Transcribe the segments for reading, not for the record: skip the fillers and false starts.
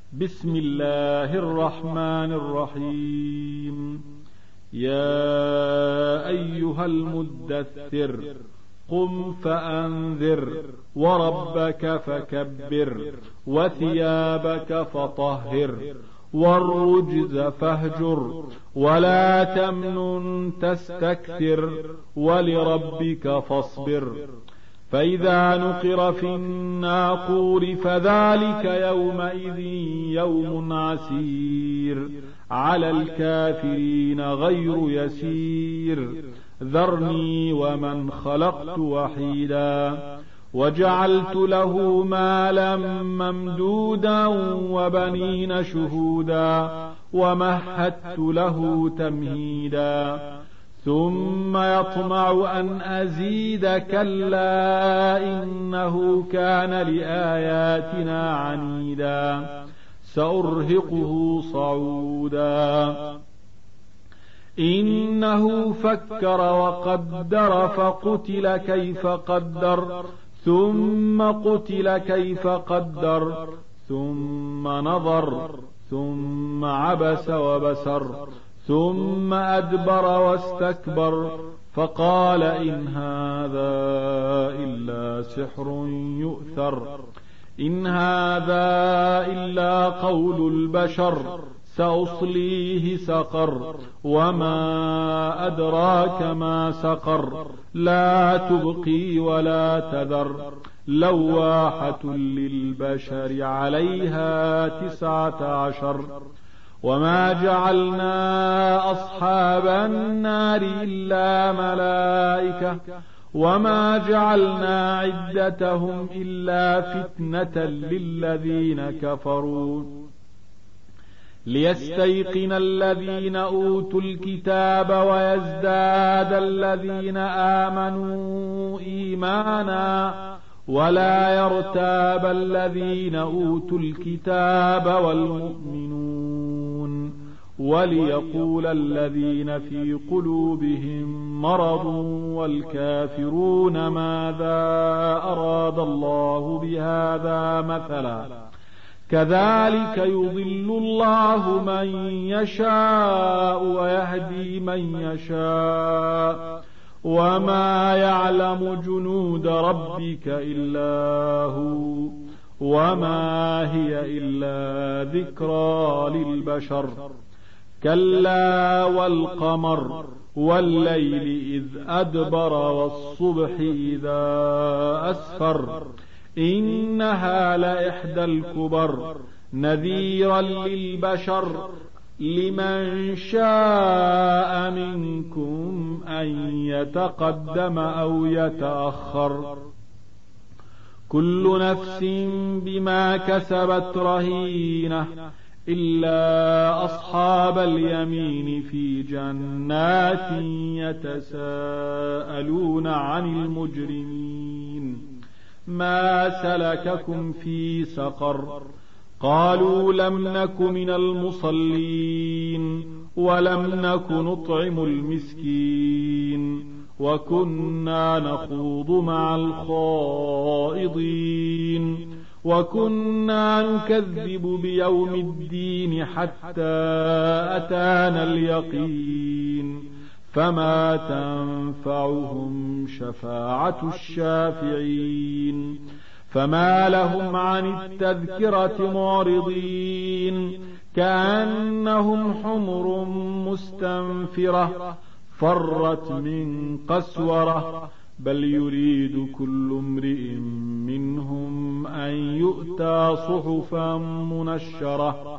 بسم الله الرحمن الرحيم. يا أيها المدثر قم فأنذر وربك فكبر وثيابك فطهر والرجز فاهجر ولا تمنن تستكثر ولربك فاصبر. فإذا نقر في الناقور فذلك يومئذ يوم عسير على الكافرين غير يسير. ذرني ومن خلقت وحيدا وجعلت له مالا ممدودا وبنين شهودا ومهدت له تمهيدا ثم يطمع أن أزيد كلا إنه كان لآياتنا عنيدا سأرهقه صعودا. إنه فكر وقدر فقتل كيف قدر ثم قتل كيف قدر ثم نظر ثم عبس وبسر ثم أدبر واستكبر فقال إن هذا إلا سحر يؤثر إن هذا إلا قول البشر سأصليه سقر وما أدراك ما سقر لا تبقي ولا تذر لواحة للبشر عليها 19. وما جعلنا أصحاب النار إلا ملائكة وما جعلنا عدتهم إلا فتنة للذين كفروا ليستيقن الذين أوتوا الكتاب ويزداد الذين آمنوا إيمانا ولا يرتاب الذين أوتوا الكتاب والمؤمنون وليقول الذين في قلوبهم مرض والكافرون ماذا أراد الله بهذا مثلا كذلك يضل الله من يشاء ويهدي من يشاء وما يعلم جنود ربك إلا هو وما هي إلا ذكرى للبشر. كلا والقمر والليل إذ أدبر والصبح إذا أسفر إنها لإحدى الكبر نذيرا للبشر لمن شاء منكم أن يتقدم أو يتأخر كل نفس بما كسبت رهينة إلا أصحاب اليمين في جنات يتساءلون عن المجرمين ما سلككم في سقر قالوا لم نك من المصلين ولم نك نطعم المسكين وكنا نخوض مع الخائضين وكنا نكذب بيوم الدين حتى أتانا اليقين فما تنفعهم شفاعة الشافعين. فما لهم عن التذكرة معرضين كأنهم حمر مستنفرة فرت من قسورة بل يريد كل امرئ منهم أن يؤتى صحفا منشرة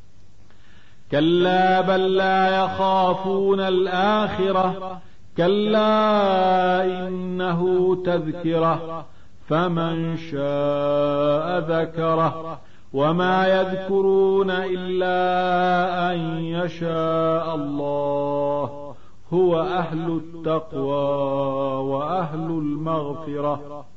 كلا بل لا يخافون الآخرة كلا إنه تذكرة فمن شاء ذكره وما يذكرون إلا أن يشاء الله هو أهل التقوى وأهل المغفرة.